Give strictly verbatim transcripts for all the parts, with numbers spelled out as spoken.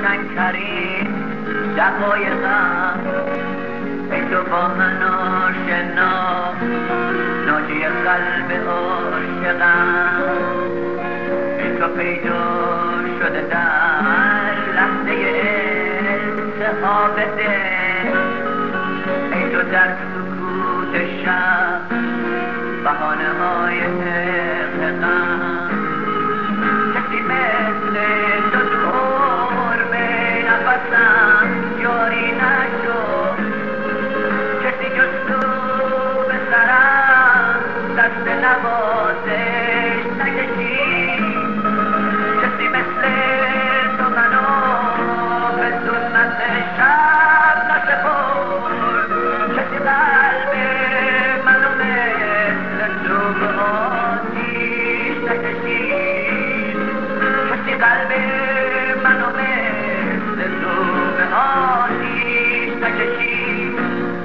روشن‌ترین دقایقم ای تو با من آشنا، ناجی قلب عاشقم ای تو پیدا شده در لحظه التهاب دل، ای تو در سکوت شب بهانه های عشقم، کسی مثل تو دور به نفسم جاری نشد، کسی جز تو به سرم دست نوازش نکشید، کسی مثل تو منو به ظلمت شب نسپرد، کسی قلب منو مثل تو به آتیش نکشید، کسی قلب منو مثل تو به آتیش نکشید.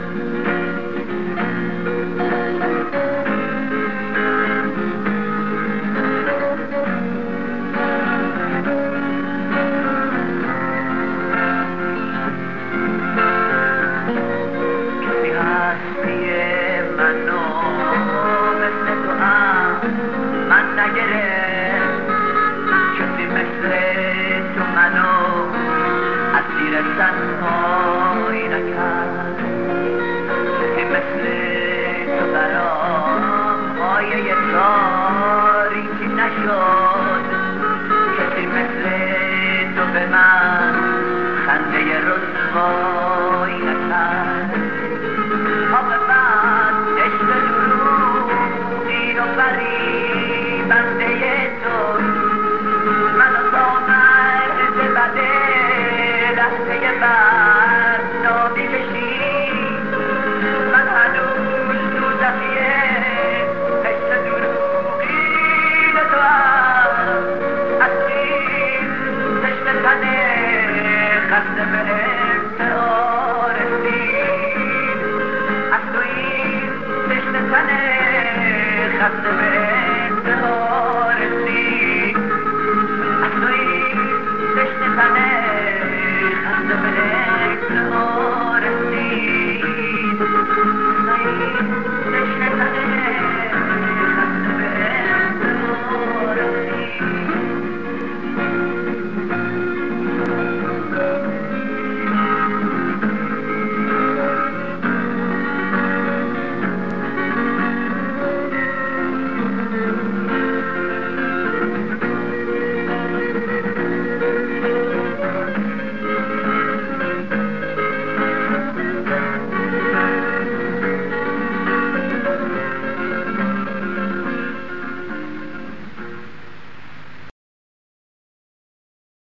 کسی هستی منو مثل تو هم من نگرفت، کسی مثل تو منو اسیر تنهایی نکرد، کسی مثل تو برام آیه تاریکی نشد، کسی مثل تو به من خنده رسوایی نکرد. عاقبت عشق دروغ دین و فریبنده تو منو با مرد بده لحظه بدنامی کشید، من هنوز دوزخیه عشق دروغین تو هم از این تشنه تنه خسته به انتها رسید، از تو این تشنه تنه خسته به